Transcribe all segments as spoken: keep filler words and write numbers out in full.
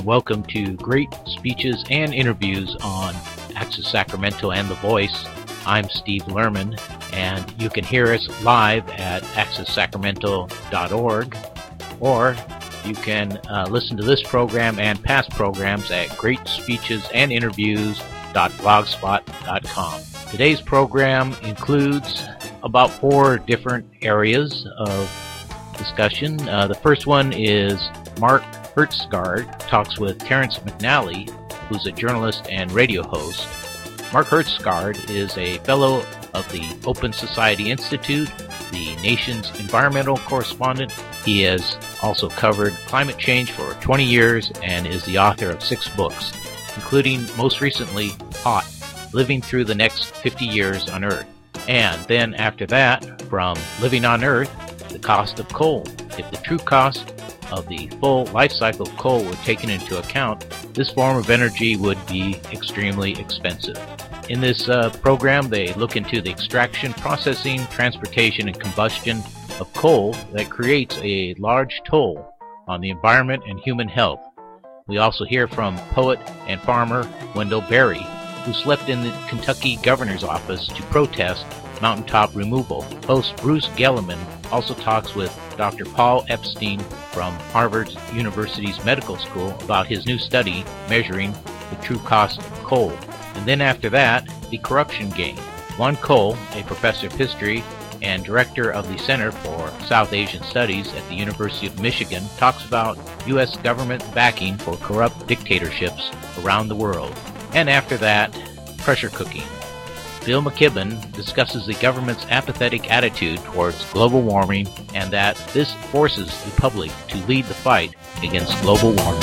welcome to Great Speeches and Interviews on Access Sacramento and The Voice. I'm Steve Lerman, and you can hear us live at access sacramento dot org, or you can uh, listen to this program and past programs at great speeches and interviews dot blogspot dot com. Today's program includes about four different areas of discussion. Uh, the first one is Mark Hertsgaard talks with Terrence McNally, who's a journalist and radio host. Mark Hertsgaard is a fellow of the Open Society Institute, the nation's environmental correspondent. He has also covered climate change for twenty years and is the author of six books, including most recently Hot, Living Through the Next fifty Years on Earth. And then after that, from Living on Earth, The Cost of Coal. If the true cost of the full life cycle of coal were taken into account, this form of energy would be extremely expensive. In this uh, program, they look into the extraction, processing, transportation, and combustion of coal that creates a large toll on the environment and human health. We also hear from poet and farmer Wendell Berry, who slept in the Kentucky governor's office to protest mountaintop removal. Host Bruce Gellerman also talks with Doctor Paul Epstein from Harvard University's Medical School about his new study measuring the true cost of coal. And then after that, the corruption game. Lon Cole, a professor of history and director of the Center for South Asian Studies at the University of Michigan, talks about U S government backing for corrupt dictatorships around the world. And after that, pressure cooking. Bill McKibben discusses the government's apathetic attitude towards global warming and that this forces the public to lead the fight against global warming.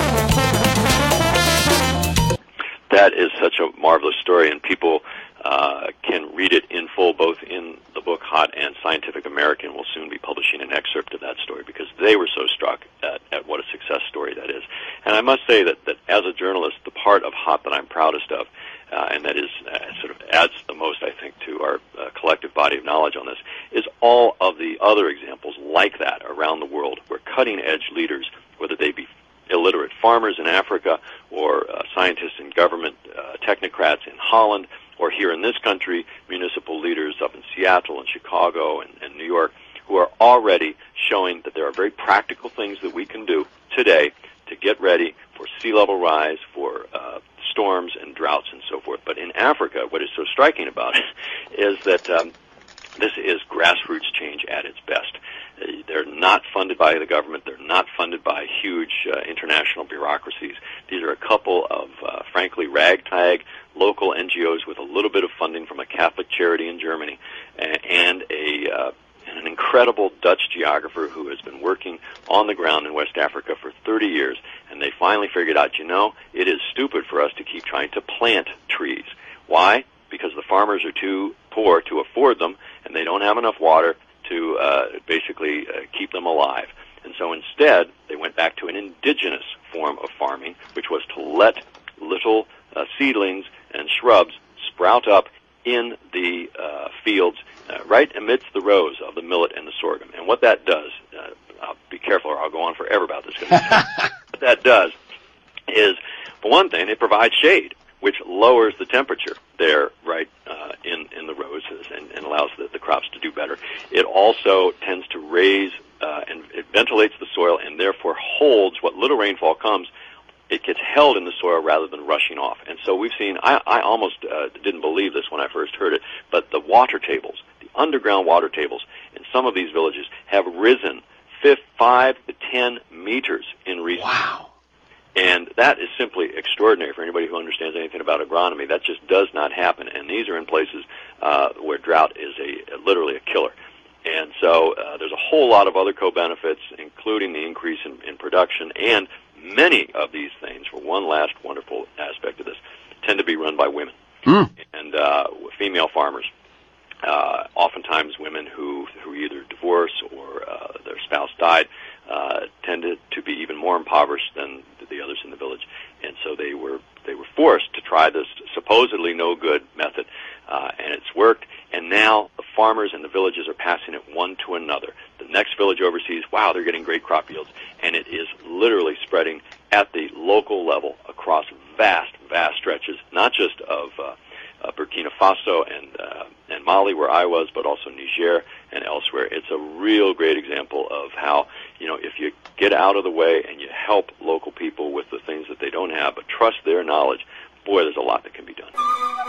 That is such a marvelous story, and people uh, can read it in full, both in the book Hot and Scientific American will soon be publishing an excerpt of that story because they were so struck at, at what a success story that is. And I must say that, that as a journalist, the part of Hot that I'm proudest of, uh, and that is uh, sort of adds the most, I think, to our uh, collective body of knowledge on this, is all of the other examples like that around the world where cutting-edge leaders, whether they be illiterate farmers in Africa or uh, scientists in government, uh, technocrats in Holland, or here in this country, municipal leaders up in Seattle and Chicago and, and New York, who are already showing that there are very practical things that we can do today to get ready for sea level rise, for uh, storms and droughts and so forth. But in Africa, what is so striking about it is that um, this is grassroots change at its best. They're not funded by the government. They're not funded by huge uh, international bureaucracies. These are a couple of, uh, frankly, ragtag local N G Os with a little bit of funding from a Catholic charity in Germany and a uh, and an incredible Dutch geographer who has been working on the ground in West Africa for thirty years. And they finally figured out, you know, it is stupid for us to keep trying to plant trees. Why? Because the farmers are too poor to afford them, and they don't have enough water to uh, basically uh, keep them alive. And so instead, they went back to an indigenous form of farming, which was to let little uh, seedlings and shrubs sprout up in the uh, fields uh, right amidst the rows of the millet and the sorghum. And what that does, uh, I'll be careful or I'll go on forever about this. What that does is, for one thing, it provides shade, which lowers the temperature there right uh, in, in the rows and, and allows the, the crops to do better. It also tends to raise uh, and it ventilates the soil and therefore holds what little rainfall comes. It gets held in the soil rather than rushing off. And so we've seen, I, I almost uh, didn't believe this when I first heard it, but the water tables, the underground water tables in some of these villages have risen five to ten meters in recent years. Wow. And that is simply extraordinary for anybody who understands anything about agronomy. That just does not happen. And these are in places uh, where drought is a literally a killer. And so uh, there's a whole lot of other co-benefits, including the increase in, in production. And many of these things, for one last wonderful aspect of this, tend to be run by women Mm. and uh, female farmers. Uh, oftentimes women who, who either divorce or uh, their spouse died uh, tended to be even more impoverished than the others in the village, and so they were they were forced to try this supposedly no good method, uh, and it's worked. And now the farmers in the villages are passing it one to another. The next village over sees, wow, they're getting great crop yields, and it is literally spreading at the local level across vast, vast stretches, not just of uh, uh, Burkina Faso and uh, and Mali, where I was, but also Niger and elsewhere. It's a real great example of how, you know, if you get out of the way and you help local people with the things that they don't have, but trust their knowledge, boy, there's a lot that can be done.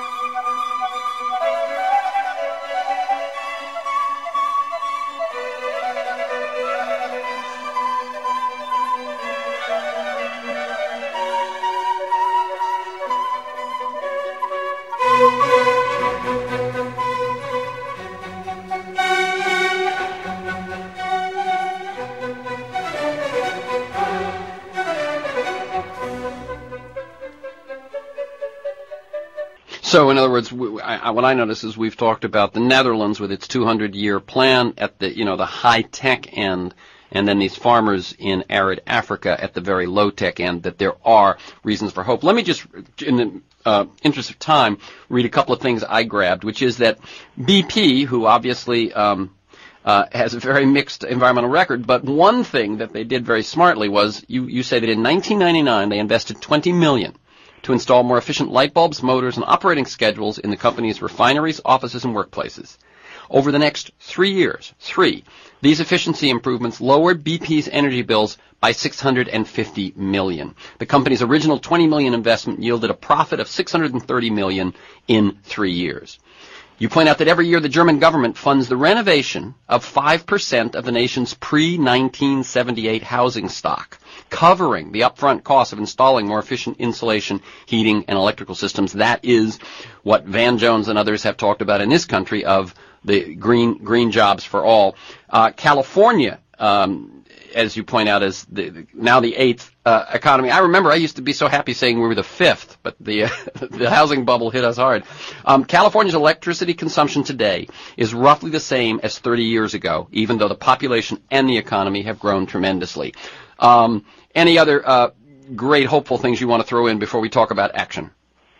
So, in other words, we, I, what I notice is we've talked about the Netherlands with its two hundred year plan at the, you know, the high-tech end, and then these farmers in arid Africa at the very low-tech end, that there are reasons for hope. Let me just, in the uh, interest of time, read a couple of things I grabbed, which is that B P, who obviously um, uh, has a very mixed environmental record, but one thing that they did very smartly was, you, you say that in nineteen ninety-nine they invested twenty million dollars to install more efficient light bulbs, motors, and operating schedules in the company's refineries, offices, and workplaces. Over the next three years, three, these efficiency improvements lowered B P's energy bills by six hundred fifty million dollars. The company's original twenty million dollars investment yielded a profit of six hundred thirty million dollars in three years. You point out that every year the German government funds the renovation of five percent of the nation's pre nineteen seventy-eight housing stock, covering the upfront cost of installing more efficient insulation, heating, and electrical systems. That is what Van Jones and others have talked about in this country of the green green jobs for all. Uh, California, um, as you point out, is the, the, now the eighth uh, economy. I remember I used to be so happy saying we were the fifth, but the uh, the housing bubble hit us hard. Um, California's electricity consumption today is roughly the same as thirty years ago, even though the population and the economy have grown tremendously. Um, any other uh, great hopeful things you want to throw in before we talk about action?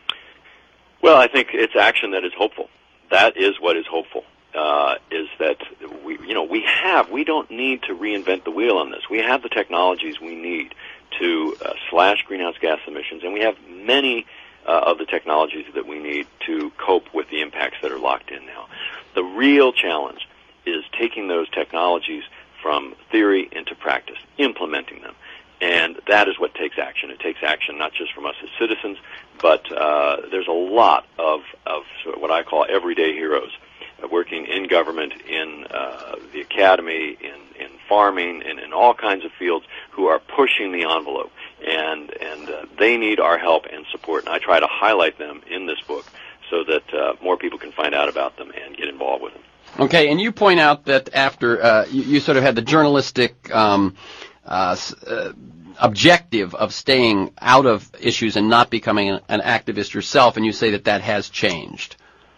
Well, I think it's action that is hopeful. That is what is hopeful. Uh, is that we, you know, we have, we don't need to reinvent the wheel on this. We have the technologies we need to uh, slash greenhouse gas emissions, and we have many uh, of the technologies that we need to cope with the impacts that are locked in now. The real challenge is taking those technologies from theory into practice, implementing them. And that is what takes action. It takes action not just from us as citizens, but uh, there's a lot of, of sort of what I call everyday heroes uh, working in government, in uh, the academy, in, in farming, and in all kinds of fields who are pushing the envelope. And, and uh, they need our help and support. And I try to highlight them in this book so that uh, more people can find out about them and get involved with them. Okay, and you point out that after uh, you, you sort of had the journalistic um, uh, uh, objective of staying out of issues and not becoming an, an activist yourself, and you say that that has changed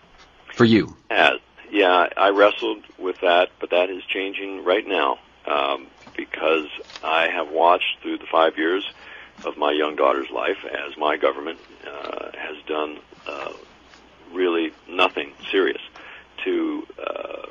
for you. Has. Yeah, I wrestled with that, but that is changing right now um, because I have watched through the five years of my young daughter's life as my government uh, has done uh, really nothing serious to uh,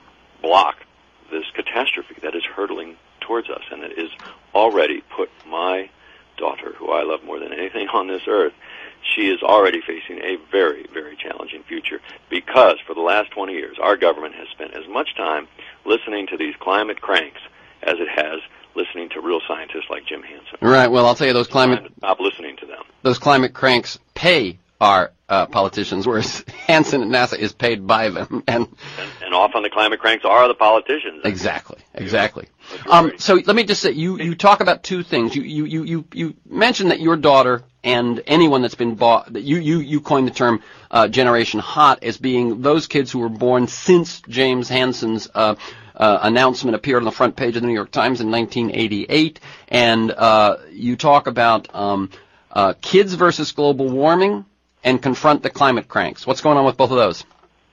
block this catastrophe that is hurtling towards us, and it has already put my daughter, who I love more than anything on this earth, she is already facing a very, very challenging future because for the last twenty years, our government has spent as much time listening to these climate cranks as it has listening to real scientists like Jim Hansen. Right. Well, I'll tell you, those climate stop listening to them. Those climate cranks pay our uh, politicians, whereas Hansen at NASA is paid by them. And, and and often the climate cranks are the politicians. Exactly, exactly. Um, so let me just say, you, you talk about two things. You, you, you, you, you mentioned that your daughter and anyone that's been bought, that you, you, you coined the term uh, Generation Hot as being those kids who were born since James Hansen's uh, uh, announcement appeared on the front page of the New York Times in nineteen eighty-eight. And uh, you talk about um, uh, kids versus global warming and confront the climate cranks. What's going on with both of those?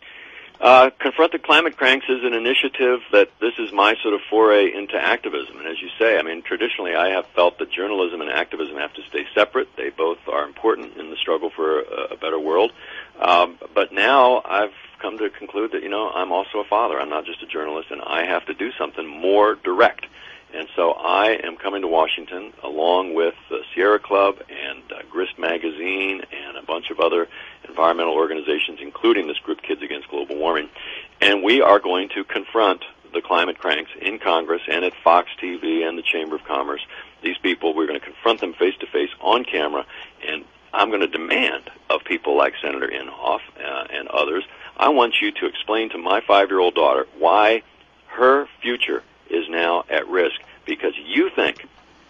Uh, Confront the Climate Cranks is an initiative that this is my sort of foray into activism. And as you say, I mean, traditionally I have felt that journalism and activism have to stay separate. They both are important in the struggle for a, a better world. Um, but now I've come to conclude that, you know, I'm also a father. I'm not just a journalist, and I have to do something more direct. And so I am coming to Washington along with the Sierra Club and uh, Grist Magazine and a bunch of other environmental organizations, including this group Kids Against Global Warming. And we are going to confront the climate cranks in Congress and at Fox T V and the Chamber of Commerce. These people, we're going to confront them face-to-face on camera, and I'm going to demand of people like Senator Inhofe uh, and others, I want you to explain to my five-year-old daughter why her future is now at risk because you think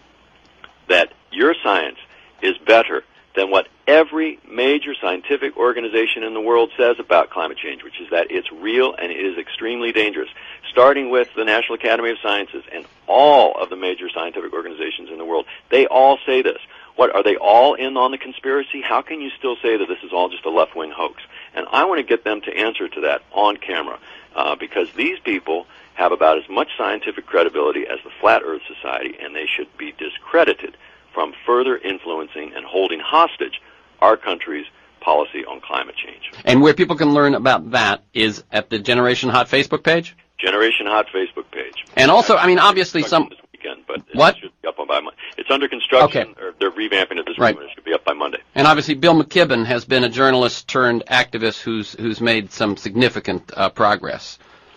that your science is better than what every major scientific organization in the world says about climate change, which is that it's real and it is extremely dangerous, starting with the National Academy of Sciences and all of the major scientific organizations in the world. They all say this. What, are they all in on the conspiracy? How can you still say that this is all just a left-wing hoax? And I want to get them to answer to that on camera uh, because these people have about as much scientific credibility as the Flat Earth Society, and they should be discredited from further influencing and holding hostage our country's policy on climate change. And where people can learn about that is at the Generation Hot Facebook page? Generation Hot Facebook page. And also, I mean, obviously some... This weekend, but what? It should be up on by Monday. It's under construction, okay. or they're revamping it this right. week, and it should be up by Monday. And obviously Bill McKibben has been a journalist turned activist who's who's made some significant uh, progress.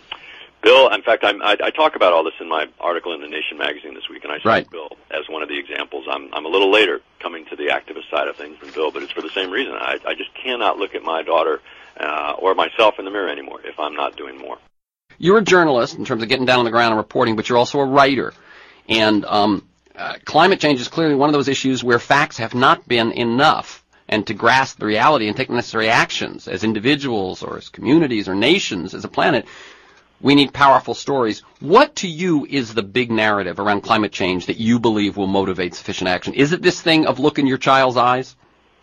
Bill, in fact, I'm, I, I talk about all this in my article in The Nation magazine this week, and I cite right. Bill as one of the examples. I'm, I'm a little later coming to the activist side of things than Bill, but it's for the same reason. I, I just cannot look at my daughter uh, or myself in the mirror anymore if I'm not doing more. You're a journalist in terms of getting down on the ground and reporting, but you're also a writer. And um, uh, climate change is clearly one of those issues where facts have not been enough. And to grasp the reality and take the necessary actions as individuals or as communities or nations, as a planet, we need powerful stories. What to you is the big narrative around climate change that you believe will motivate sufficient action? Is it this thing of look in your child's eyes?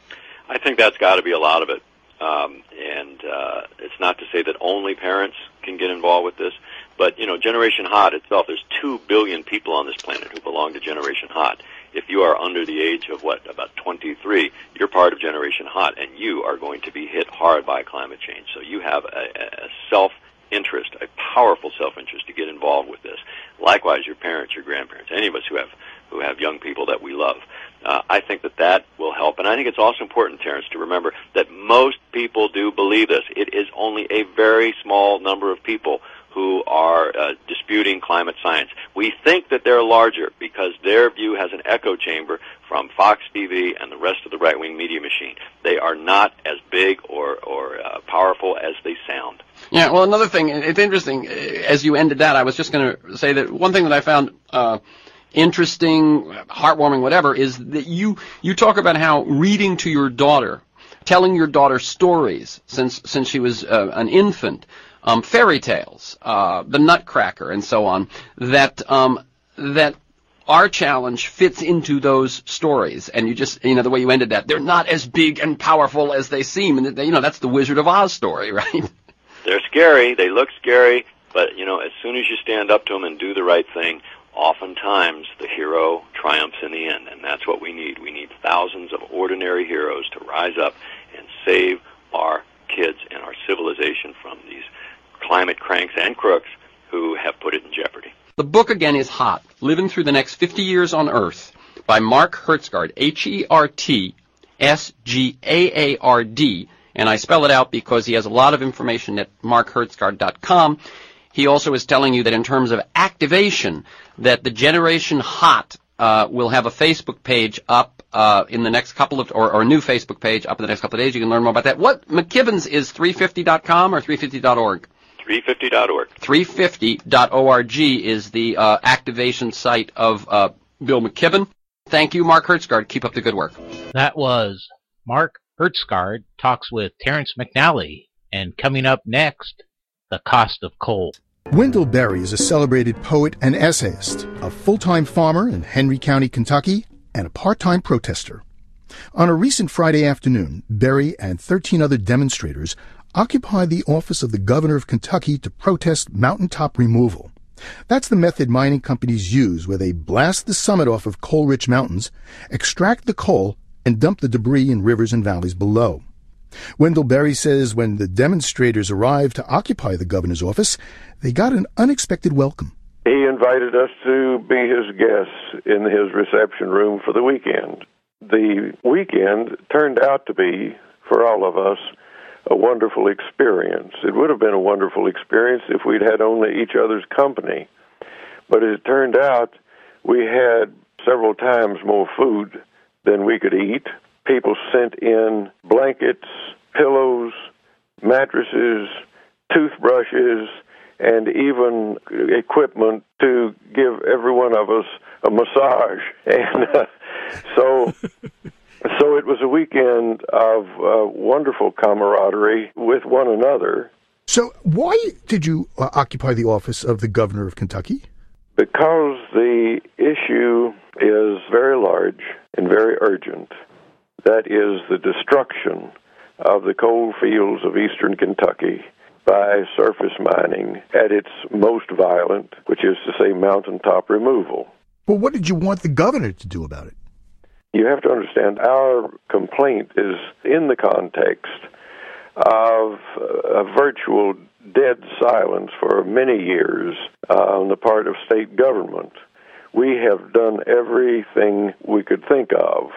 I think that's got to be a lot of it. Um, and uh, it's not to say that only parents can get involved with this, but, you know, Generation Hot itself, there's two billion people on this planet who belong to Generation Hot. If you are under the age of, what, about twenty-three, you're part of Generation Hot, and you are going to be hit hard by climate change. So you have a, a self-interest, a powerful self-interest to get involved with this. Likewise, your parents, your grandparents, any of us who have who have young people that we love. Uh, I think that that will help. And I think it's also important, Terrence, to remember that most people do believe this. It is only a very small number of people who are uh, disputing climate science. We think that they're larger because their view has an echo chamber from Fox T V and the rest of the right-wing media machine. They are not as big or, or uh, powerful as they sound. Yeah, well, another thing, it's interesting, as you ended that, I was just going to say that one thing that I found uh, interesting, heartwarming, whatever, is that you, you talk about how reading to your daughter, telling your daughter stories since, since she was uh, an infant, um, fairy tales, uh, the Nutcracker, and so on, that, um, that our challenge fits into those stories. And you just, you know, the way you ended that, they're not as big and powerful as they seem. And, they, you know, that's the Wizard of Oz story, right? They're scary. They look scary. But, you know, as soon as you stand up to them and do the right thing, oftentimes the hero triumphs in the end. And that's what we need. We need thousands of ordinary heroes to rise up and save our kids and our civilization from these climate cranks and crooks who have put it in jeopardy. The book, again, is Hot, Living Through the Next fifty Years on Earth, by Mark Hertsgaard, H E R T S G A A R D, and I spell it out because he has a lot of information at mark hertsgaard dot com. He also is telling you that in terms of activation, that the Generation Hot uh, will have a Facebook page up uh, in the next couple of, or, or a new Facebook page up in the next couple of days. You can learn more about that. What, McKibben's is three fifty dot com or three fifty dot org? three fifty dot org. three fifty dot org is the uh, activation site of uh, Bill McKibben. Thank you, Mark Hertsgaard. Keep up the good work. That was Mark Hertsgaard talks with Terrence McNally. And coming up next, the cost of coal. Wendell Berry is a celebrated poet and essayist, a full-time farmer in Henry County, Kentucky, and a part-time protester. On a recent Friday afternoon, Berry and thirteen other demonstrators occupied the office of the governor of Kentucky to protest mountaintop removal. That's the method mining companies use, where they blast the summit off of coal-rich mountains, extract the coal, and dump the debris in rivers and valleys below. Wendell Berry says when the demonstrators arrived to occupy the governor's office, they got an unexpected welcome. He invited us to be his guests in his reception room for the weekend. The weekend turned out to be, for all of us, a wonderful experience. It would have been a wonderful experience if we'd had only each other's company. But as it turned out, we had several times more food than we could eat. People sent in blankets, pillows, mattresses, toothbrushes, and even equipment to give every one of us a massage. And uh, so so it was a weekend of uh, wonderful camaraderie with one another. So why did you uh, occupy the office of the governor of Kentucky? Because the issue is very large and very urgent. That is the destruction of the coal fields of eastern Kentucky by surface mining at its most violent, which is to say mountaintop removal. Well, what did you want the governor to do about it? You have to understand our complaint is in the context of a virtual dead silence for many years uh, on the part of state government. We have done everything we could think of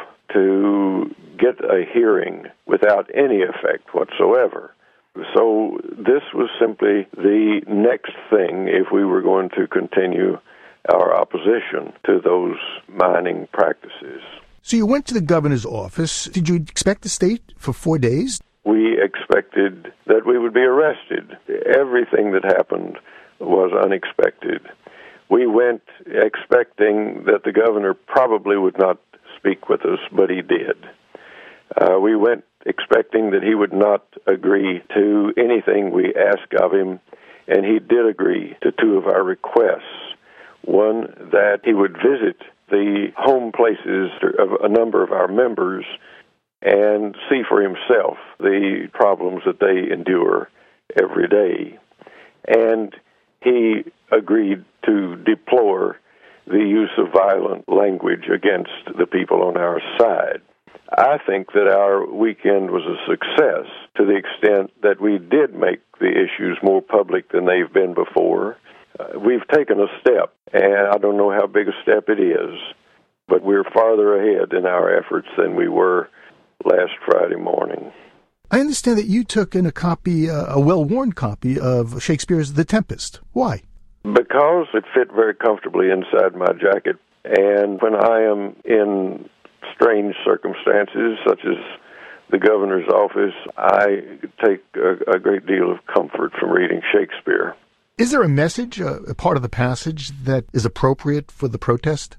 to get a hearing without any effect whatsoever. So this was simply the next thing if we were going to continue our opposition to those mining practices. So you went to the governor's office. Did you expect to stay for four days? We expected that we would be arrested. Everything that happened was unexpected. We went expecting that the governor probably would not speak with us, but he did. Uh, we went expecting that he would not agree to anything we asked of him, and he did agree to two of our requests. One, that he would visit the home places of a number of our members and see for himself the problems that they endure every day. And he agreed to deplore the use of violent language against the people on our side. I think that our weekend was a success to the extent that we did make the issues more public than they've been before. Uh, we've taken a step, and I don't know how big a step it is, but we're farther ahead in our efforts than we were last Friday morning. I understand that you took in a copy, uh, a well-worn copy of Shakespeare's The Tempest. Why? Because it fit very comfortably inside my jacket, and when I am in strange circumstances, such as the governor's office, I take a, a great deal of comfort from reading Shakespeare. Is there a message, uh, a part of the passage, that is appropriate for the protest?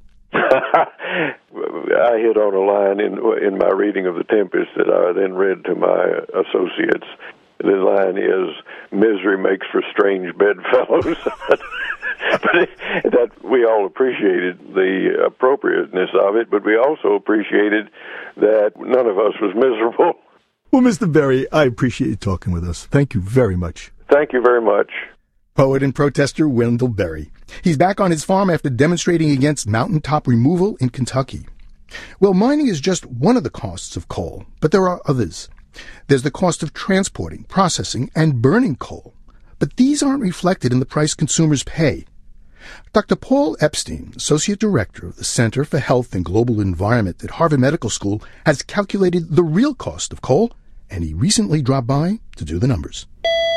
I hit on a line in in my reading of The Tempest that I then read to my associates. The line is, "Misery makes for strange bedfellows." But it, that we all appreciated the appropriateness of it, but we also appreciated that none of us was miserable. Well, Mister Berry, I appreciate you talking with us. Thank you very much. Thank you very much. Poet and protester Wendell Berry. He's back on his farm after demonstrating against mountaintop removal in Kentucky. Well, mining is just one of the costs of coal, but there are others. There's the cost of transporting, processing, and burning coal. But these aren't reflected in the price consumers pay. Doctor Paul Epstein, Associate Director of the Center for Health and Global Environment at Harvard Medical School, has calculated the real cost of coal, and he recently dropped by to do the numbers.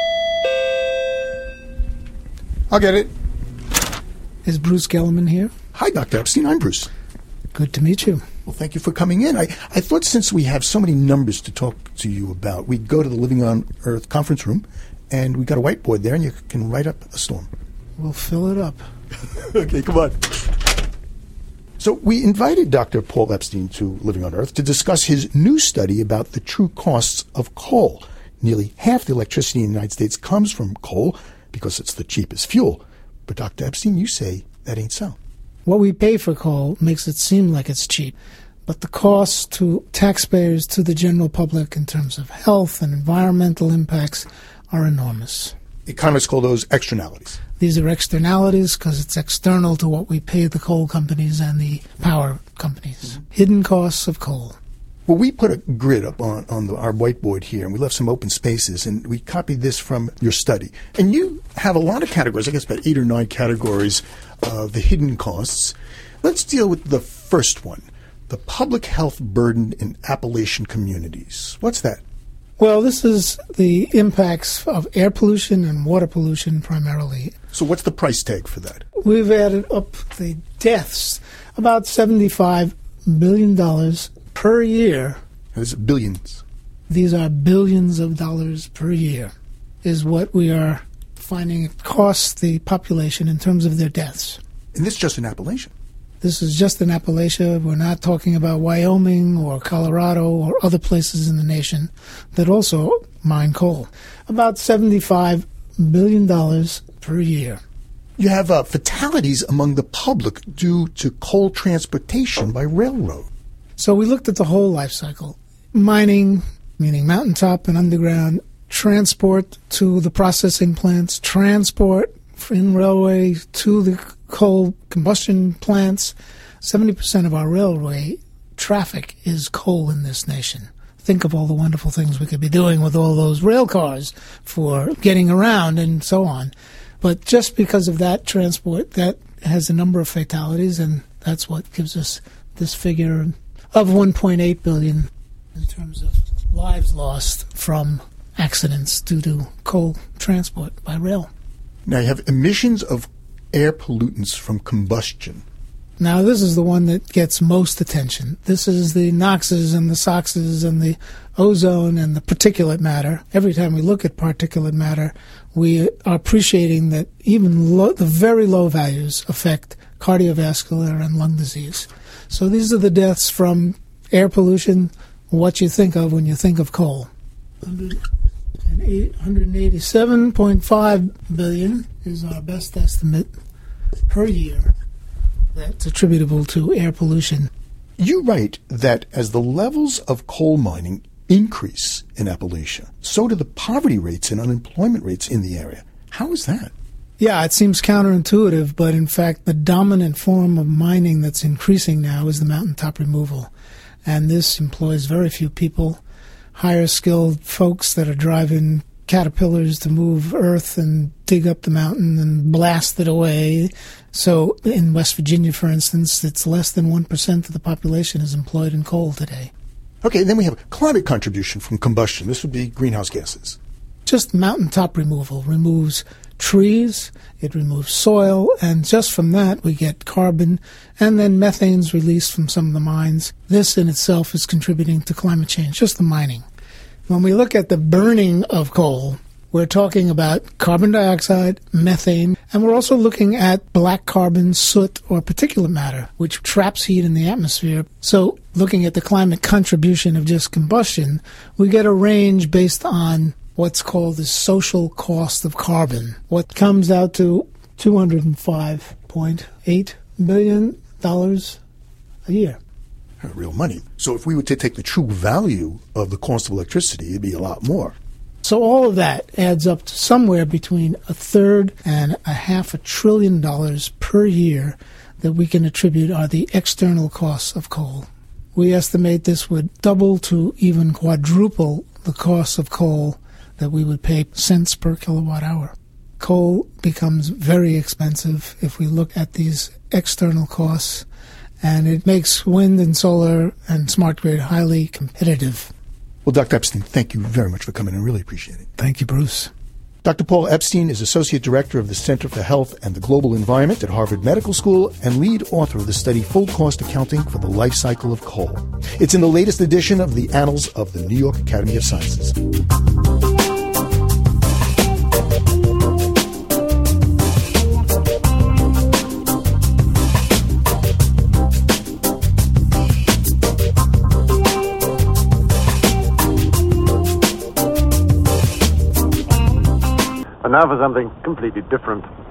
I'll get it. Is Bruce Gelman here? Hi, Doctor Epstein. I'm Bruce. Good to meet you. Well, thank you for coming in. I, I thought since we have so many numbers to talk to you about, we'd go to the Living on Earth conference room, and we got a whiteboard there, and you can write up a storm. We'll fill it up. Okay, come on. So we invited Doctor Paul Epstein to Living on Earth to discuss his new study about the true costs of coal. Nearly half the electricity in the United States comes from coal because it's the cheapest fuel. But Doctor Epstein, you say that ain't so. What we pay for coal makes it seem like it's cheap, but the costs to taxpayers, to the general public in terms of health and environmental impacts are enormous. Economists call those externalities. These are externalities because it's external to what we pay the coal companies and the power companies. Mm-hmm. Hidden costs of coal. Well, we put a grid up on, on the, our whiteboard here, and we left some open spaces, and we copied this from your study. And you have a lot of categories, I guess about eight or nine categories of the hidden costs. Let's deal with the first one, the public health burden in Appalachian communities. What's that? Well, this is the impacts of air pollution and water pollution primarily. So what's the price tag for that? We've added up the deaths, about seventy-five billion dollars per year. That's billions. These are billions of dollars per year is what we are finding it costs the population in terms of their deaths. And this is just in Appalachia. This is just in Appalachia. We're not talking about Wyoming or Colorado or other places in the nation that also mine coal. About seventy-five billion dollars per year. You have uh, fatalities among the public due to coal transportation by railroad. So we looked at the whole life cycle. Mining, meaning mountaintop and underground, transport to the processing plants, transport in railway to the coal combustion plants. seventy percent of our railway traffic is coal in this nation. Think of all the wonderful things we could be doing with all those rail cars for getting around and so on. But just because of that transport, that has a number of fatalities, and that's what gives us this figure of one point eight billion in terms of lives lost from accidents due to coal transport by rail. Now you have emissions of air pollutants from combustion. Now this is the one that gets most attention. This is the NOxes and the SOxes and the ozone and the particulate matter. Every time we look at particulate matter, we are appreciating that even low, the very low values affect cardiovascular and lung disease. So these are the deaths from air pollution, what you think of when you think of coal. one hundred eighty-seven point five billion is our best estimate per year that's attributable to air pollution. You write that as the levels of coal mining increase in Appalachia, so do the poverty rates and unemployment rates in the area. How is that? Yeah, it seems counterintuitive, but in fact the dominant form of mining that's increasing now is the mountaintop removal. And this employs very few people, higher skilled folks that are driving caterpillars to move earth and dig up the mountain and blast it away. So in West Virginia, for instance, it's less than one percent of the population is employed in coal today. Okay, then we have climate contribution from combustion. This would be greenhouse gases. Just mountaintop removal removes trees, it removes soil, and just from that we get carbon, and then methane's released from some of the mines. This in itself is contributing to climate change, just the mining. When we look at the burning of coal, we're talking about carbon dioxide, methane, and we're also looking at black carbon, soot, or particulate matter, which traps heat in the atmosphere. So looking at the climate contribution of just combustion, we get a range based on what's called the social cost of carbon, what comes out to two hundred five point eight billion dollars a year. Real money. So if we were to take the true value of the cost of electricity, it'd be a lot more. So all of that adds up to somewhere between a third and a half a trillion dollars per year that we can attribute are the external costs of coal. We estimate this would double to even quadruple the cost of coal that we would pay cents per kilowatt hour. Coal becomes very expensive if we look at these external costs, and it makes wind and solar and smart grid highly competitive. Well, Doctor Epstein, thank you very much for coming in. Really appreciate it. Thank you, Bruce. Doctor Paul Epstein is Associate Director of the Center for Health and the Global Environment at Harvard Medical School and lead author of the study Full Cost Accounting for the Life Cycle of Coal. It's in the latest edition of the Annals of the New York Academy of Sciences. And now for something completely different.